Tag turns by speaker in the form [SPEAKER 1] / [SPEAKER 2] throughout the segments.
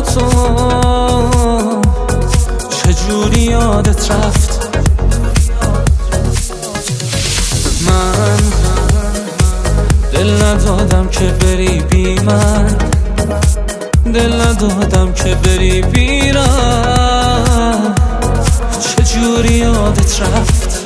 [SPEAKER 1] تو چجوری یادت رفت. من دل ندادم که بری بی من، دل ندادم که بری بیرم، چجوری یادت رفت.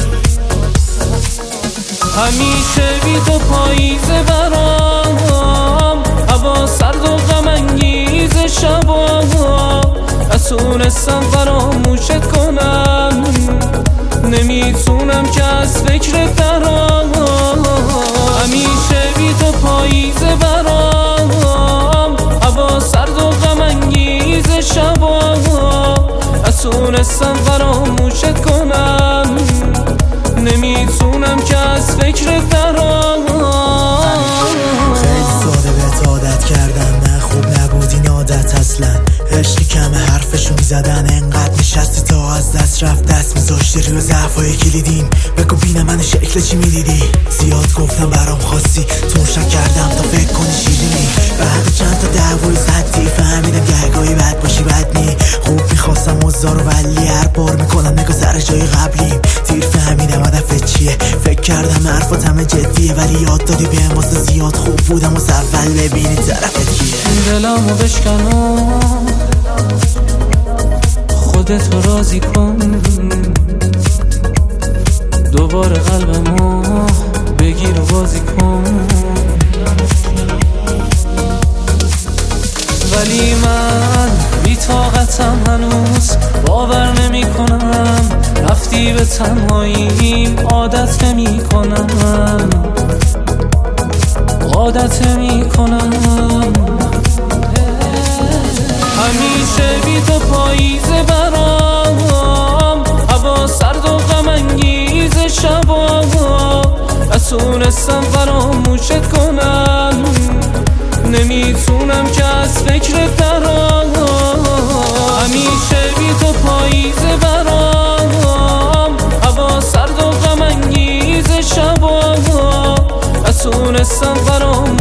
[SPEAKER 1] همیشه بی تو پاییزه برام، هوا سرد و غم انگیز شبا، نتونستم فراموشت کنم، نمیتونم که از فکرت درام. همیشه بی تو پاییزه برام، هوا سرد و غم انگیز شبا، نتونستم فراموشت کنم، نمیتونم که از فکرت درام.
[SPEAKER 2] خیلی ساده بهت عادت کردم، نه خوب نبود این عادت اصلا. عشقی کم حرفشو میزدن، انقدر نشستی تا از دست رفت، دست میذاشتی روی ضعفای کلیدیم. بگو بینم من شکل چی میدیدی، زیاد گفتم برام خواستی، تونشک کردم تا فکر کنی شیرینی. بعد چند تا دعوای زدی فهمیدم گهگاهی بد باشی بد نی. خوب میخواستم مزدارو ولی هر بار میکنم نگاه سر جای قبلیم. دیر فهمیدم هدفت چیه، فکر کردم حرفات همه جدیه، ولی یاد دادی بهم واسه زیاد خوب بودم واسه اول ببینی طرفت کیه.
[SPEAKER 1] دلمو بشکنم خودتو راضی کن، دوباره قلبمو بگیر و بازی کن. ولی من بی طاقتم هنوز، باور نمی کنم رفتی به تنهاییم، عادت نمی کنم، عادت نمی کنم. همیشه بی تو پاییزه برام، هوا سرد و غم انگیز شبا، نتونستم فراموشت کنم، نمیتونم که از فکرت درام. همیشه بی تو پاییزه برام، هوا سرد و غم انگیز شبا، نتونستم فراموشت